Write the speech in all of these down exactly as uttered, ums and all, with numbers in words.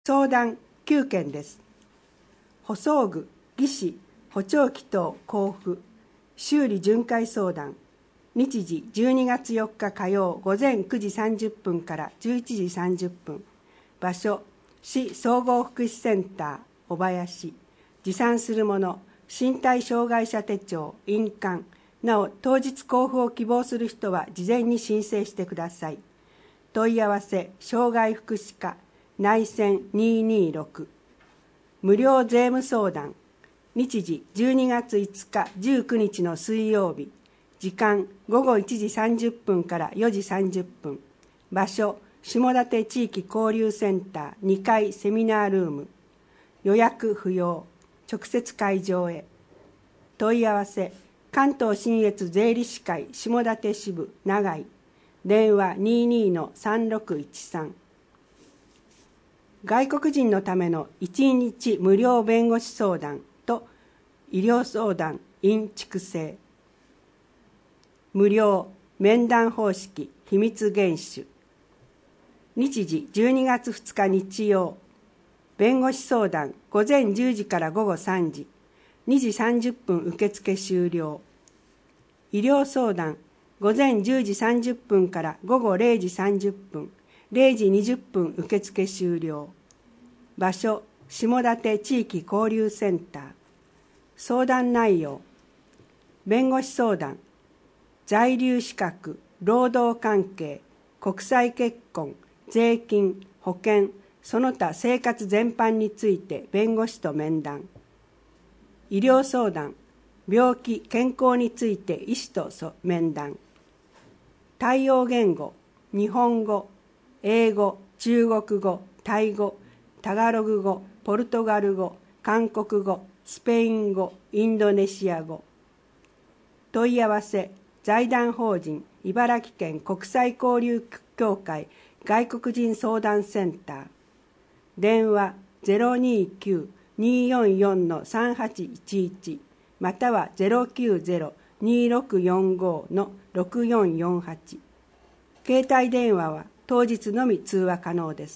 相談きゅうけんです。補装具、技師、補聴器等交付、修理巡回相談。日時じゅうにがつよっか火曜午前くじさんじゅっぷんからじゅういちじさんじゅっぷん。場所、市総合福祉センター、小林。持参するもの、身体障害者手帳、印鑑。なお、当日交付を希望する人は事前に申請してください。問い合わせ、障害福祉課、内線にーにーろく。無料税務相談。日時じゅうにがついつかじゅうくにちの水曜日。時間ごごいちじさんじゅっぷんからよじさんじゅっぷん。場所、下館地域交流センターにかいセミナールーム。予約不要。直接会場へ。問い合わせ、関東信越税理士会下館支部長井。電話 にーにーのさんろくいちさん。外国人のためのいちにち無料弁護士相談と医療相談 in 畜生。無料面談方式秘密厳守。日時じゅうにがつふつか日曜。弁護士相談ごぜんじゅうじからごごさんじ。にじさんじゅっぷん受付終了。医療相談ごぜんじゅうじさんじゅっぷんからごごれいじさんじゅっぷん。れいじにじゅっぷん受付終了。場所、下館地域交流センター。相談内容、弁護士相談、在留資格、労働関係、国際結婚、税金、保険、その他生活全般について弁護士と面談。医療相談、病気、健康について医師と面談。対応言語、日本語、英語、中国語、タイ語、タガログ語、ポルトガル語、韓国語、スペイン語、インドネシア語。問い合わせ、財団法人茨城県国際交流協会外国人相談センター。電話 ゼロにーきゅう にーよんよん のさんはちいちいち または ゼロきゅうゼロ にーろくよんご のろくよんよんはち。携帯電話は当日のみ通話可能です。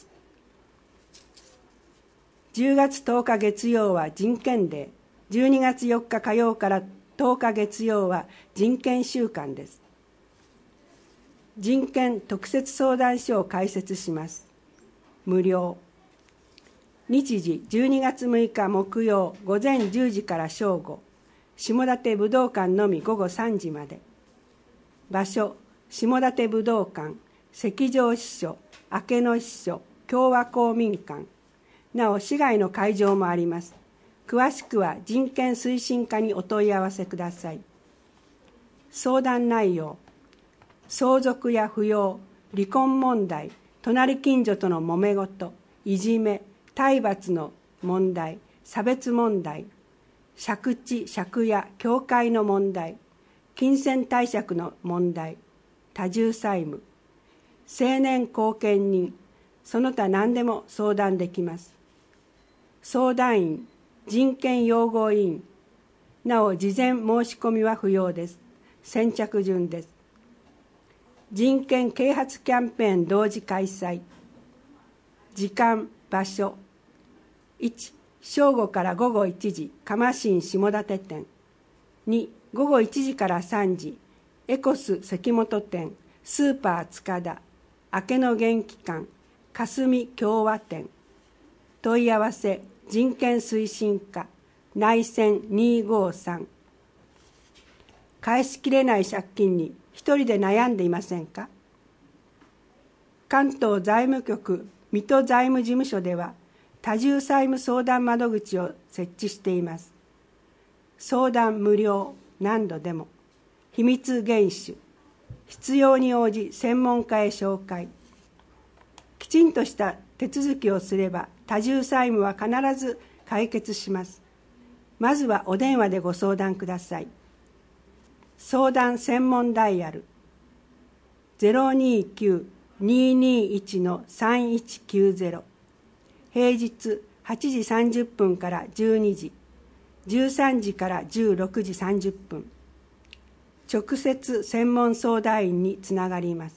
じゅうがつとおか月曜は人権デー。じゅうにがつよっか火曜からとおか月曜は人権週間です。人権特設相談所を開設します。無料。日時じゅうにがつむいか木曜午前じゅうじから正午。下館武道館のみ午後さんじまで。場所、下館武道館、赤城支所、明野支所、共和公民館。なお、市外の会場もあります。詳しくは人権推進課にお問い合わせください。相談内容、相続や扶養、離婚問題、隣近所との揉め事、いじめ、体罰の問題、差別問題、借地、借家、教会の問題、金銭貸借の問題、多重債務、成年後見人、その他何でも相談できます。相談員、人権擁護委員、なお事前申し込みは不要です。先着順です。人権啓発キャンペーン同時開催。時間、場所、いち、正午からごごいちじ、蒲新下館店。に、ごごいちじからさんじ、エコス関本店、スーパー塚田、明野元気館、霞共和店。問い合わせ、人権推進課、内線にーごーさん。返しきれない借金に一人で悩んでいませんか？関東財務局水戸財務事務所では多重債務相談窓口を設置しています。相談無料、何度でも。秘密厳守。必要に応じ専門家へ紹介。きちんとした手続きをすれば多重債務は必ず解決します。まずはお電話でご相談ください。相談専門ダイヤル ゼロにーきゅう にーにーいち のさんいちきゅうゼロ。平日はちじさんじゅっぷんからじゅうにじ、じゅうさんじからじゅうろくじさんじゅっぷん。直接専門相談員につながります。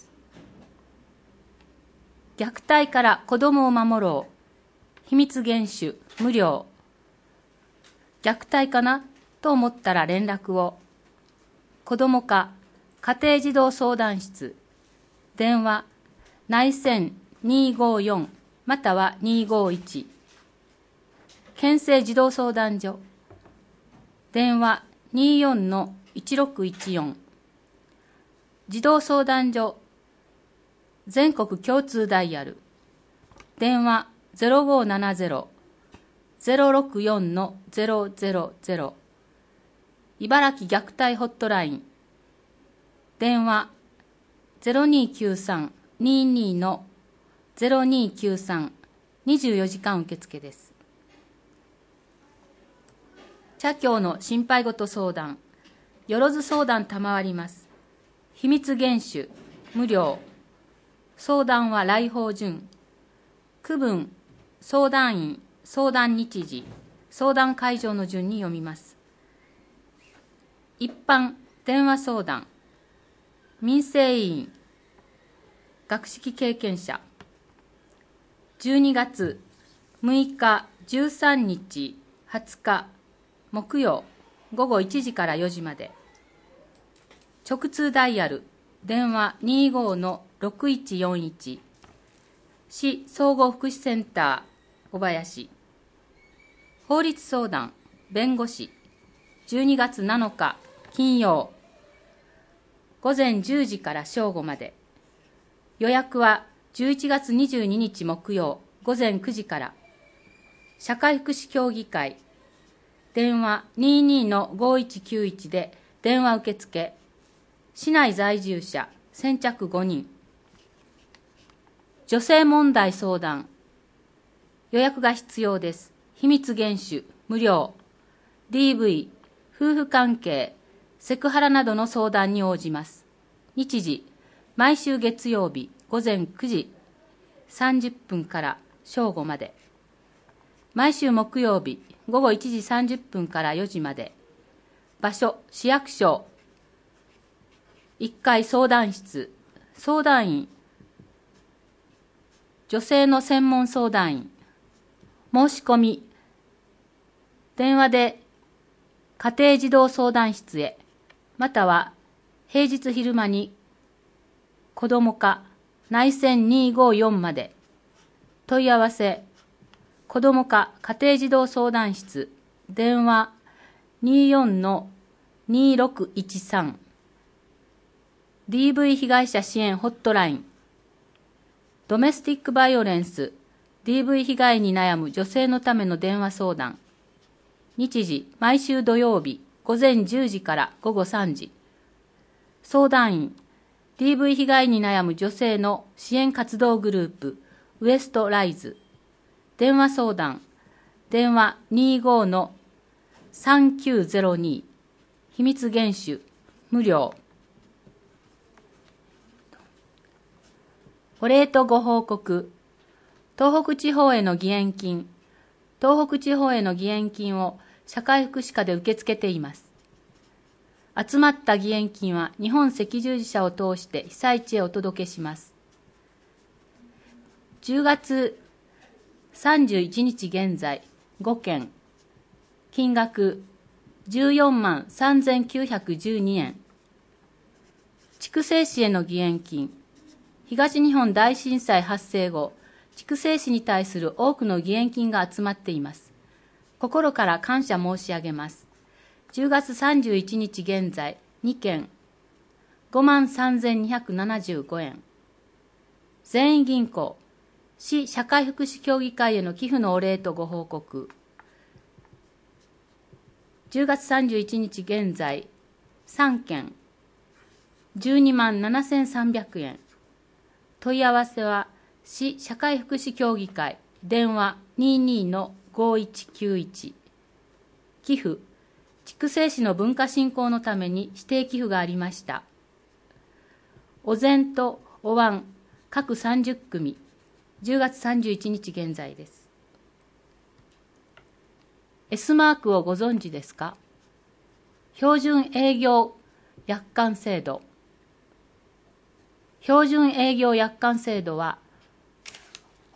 虐待から子どもを守ろう。 秘密厳守無料。虐待かなと思ったら連絡を。子ども課家庭児童相談室電話内線にーごーよんまたはにーごーいち。県政児童相談所電話にーよんのいちろくいちよん。児童相談所全国共通ダイヤル電話ゼロごーななゼロ ゼロろくよんのゼロゼロゼロ。茨城虐待ホットライン電話ゼロにーきゅうさん にーにーのゼロにーきゅうさん。にじゅうよじかん受付です。茶協の心配事相談よろず相談賜ります。秘密厳守無料。相談は来訪順。区分相談員相談日時相談会場の順に読みます。一般電話相談民生委員学識経験者じゅうにがつむいかじゅうさんにちはつか木曜ごごいちじからよじまで。直通ダイヤル電話にーごーのろくいちよんいち。市総合福祉センター小林。法律相談弁護士じゅうにがつなのか金曜ごぜんじゅうじから正午まで。予約はじゅういちがつにじゅうににち木曜ごぜんくじから。社会福祉協議会電話 にーにーのごいちきゅういち で電話受付。市内在住者先着ごにん。女性問題相談予約が必要です。秘密厳守無料。 ディーブイ 夫婦関係セクハラなどの相談に応じます。日時毎週月曜日ごぜんくじさんじゅっぷんから正午まで。毎週木曜日ごごいちじさんじゅっぷんからよじまで。場所市役所いっかい相談室。相談員女性の専門相談員。申し込み電話で家庭児童相談室へまたは平日昼間に子ども課内線にーごーよんまで。問い合わせ子ども課家庭児童相談室電話にーよんのにーろくいちさん。 ディーブイ 被害者支援ホットラインドメスティックバイオレンス ディーブイ 被害に悩む女性のための電話相談。日時毎週土曜日ごぜんじゅうじからごごさんじ。相談員 ディーブイ 被害に悩む女性の支援活動グループウエストライズ。電話相談電話にーごーのさんきゅうゼロに。秘密厳守無料。お礼とご報告。東北地方への義援金東北地方への義援金を社会福祉課で受け付けています。集まった義援金は日本赤十字社を通して被災地へお届けします。じゅうがつさんじゅういちにち現在ごけん、金額じゅうよんまんさんぜんきゅうひゃくじゅうにえん。筑西市への義援金。東日本大震災発生後、筑西市に対する多くの義援金が集まっています。心から感謝申し上げます。じゅうがつさんじゅういちにち現在にけん、ごまんさんぜんにひゃくななじゅうごえん。全員銀行、市社会福祉協議会への寄付のお礼とご報告。じゅうがつさんじゅういちにち現在さんけん、じゅうにまんななせんさんびゃくえん。問い合わせは市社会福祉協議会電話 にーにーのごいちきゅういち。寄付筑西市の文化振興のために指定寄付がありました。お膳とお椀各さんじゅっくみ。じゅうがつさんじゅういちにち現在です。 S マークをご存知ですか？標準営業約款制度。標準営業約款制度は、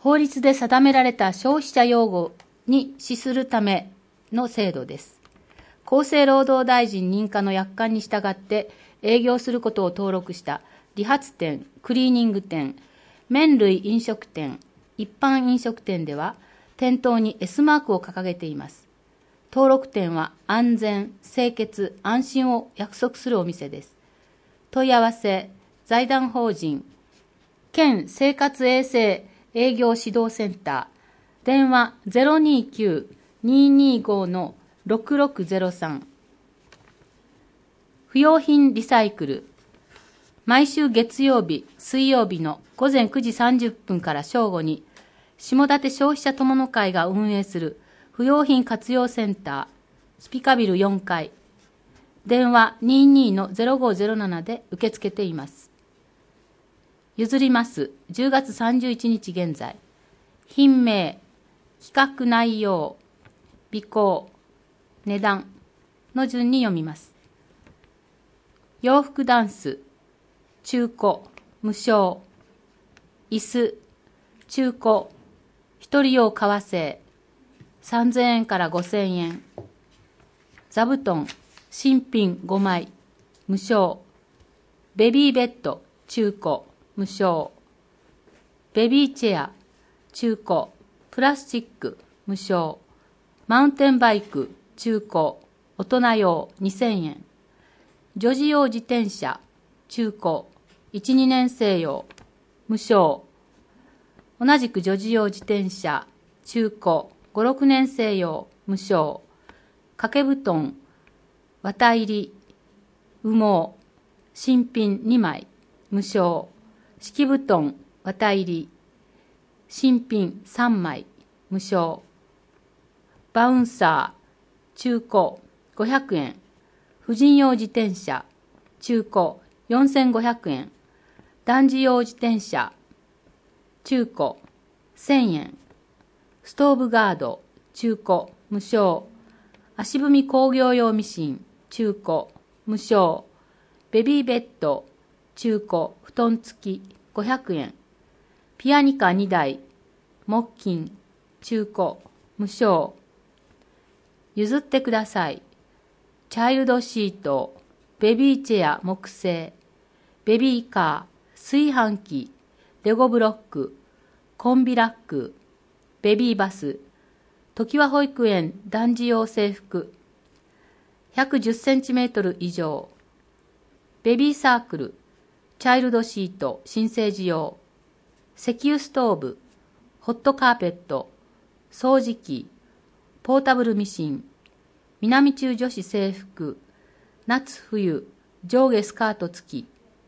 法律で定められた消費者擁護に資するための制度です。厚生労働大臣認可の約款に従って営業することを登録した理髪店、クリーニング店、麺類飲食店、一般飲食店では店頭に エス マークを掲げています。登録店は安全、清潔、安心を約束するお店です。問い合わせ、財団法人、県生活衛生営業指導センター、電話 ゼロにきゅう にーにーご のろくろくゼロさん。不用品リサイクル。毎週月曜日、水曜日のごぜんくじさんじゅっぷんから正午に、下館消費者友の会が運営する不用品活用センター、スピカビルよんかい、電話 にーにー のゼロごゼロななで受け付けています。譲ります。じゅうがつさんじゅういちにち現在。品名、企画内容、備考、値段の順に読みます。洋服ダンス、中古、無償。椅子、中古、一人用革製、さんぜんえんからごせんえん。座布団、新品ごまい、無償。ベビーベッド、中古、無償。ベビーチェア、中古、プラスチック、無償。マウンテンバイク、中古、大人用にせんえん。女児用自転車、中古、いち、にねん生用、無償。同じく女児用自転車、中古、ご、ろくねん生用、無償。掛け布団、綿入り、羽毛、新品にまい、無償。敷布団、綿入り、新品さんまい、無償。バウンサー、中古、ごひゃくえん。婦人用自転車、中古、よんせんごひゃくえん。男児用自転車、中古、せんえん。ストーブガード、中古、無償。足踏み工業用ミシン、中古、無償。ベビーベッド、中古、布団付き、ごひゃくえん。ピアニカにだい、木琴、中古、無償。譲ってください。チャイルドシート、ベビーチェア木製、ベビーカー、炊飯器、レゴブロック、コンビラック、ベビーバス、常盤保育園男児用制服、ひゃくじゅっセンチメートル以上、ベビーサークル、チャイルドシート新生児用、石油ストーブ、ホットカーペット、掃除機、ポータブルミシン、南中女子制服、夏冬、上下スカート付き。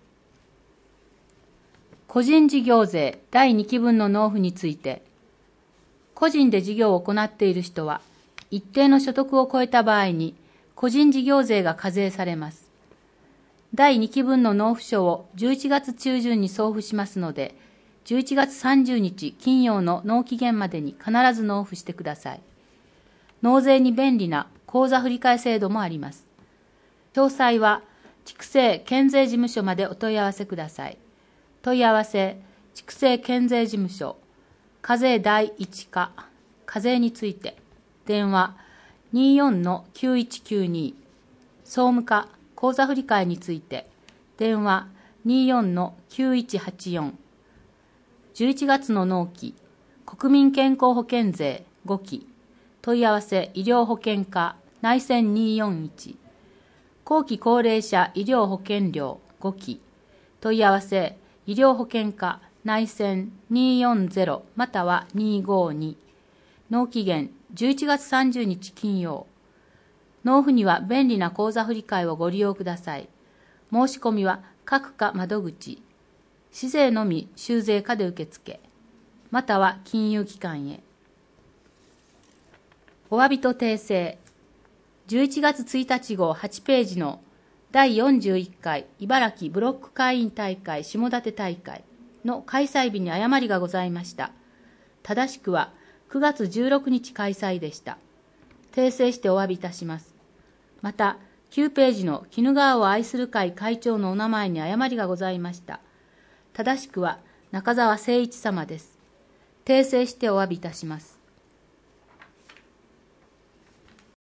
個人事業税だいにきぶんの納付について、個人で事業を行っている人は、一定の所得を超えた場合に、個人事業税が課税されます。だいにきぶんの納付書をじゅういちがつちゅうじゅんに送付しますので、じゅういちがつさんじゅうにち金曜の納期限までに必ず納付してください。納税に便利な口座振替制度もあります。詳細は、畜生県税事務所までお問い合わせください。問い合わせ、畜生県税事務所、課税第一課、課税について、電話 にーよんのきゅういちきゅうに、総務課、口座振替について、電話 にーよんのきゅういちはちよん、じゅういちがつの納期、国民健康保険税ごき、問い合わせ医療保険課、内線にーよんいち、後期高齢者医療保険料ごき、問い合わせ医療保険課、内線にーよんゼロまたはにーごーに、納期限じゅういちがつさんじゅうにち金曜。納付には便利な口座振替をご利用ください。申し込みは各課窓口、市税のみ収税課で受付、または金融機関へ。お詫びと訂正。じゅういちがつついたち号はちページのだいよんじゅういっかい茨城ブロック会員大会下館大会の開催日に誤りがございました。正しくはくがつじゅうろくにち開催でした。訂正してお詫びいたします。また、きゅうページの鬼怒川を愛する会会長のお名前に誤りがございました。正しくは中澤誠一様です。 訂正してお詫びいたします。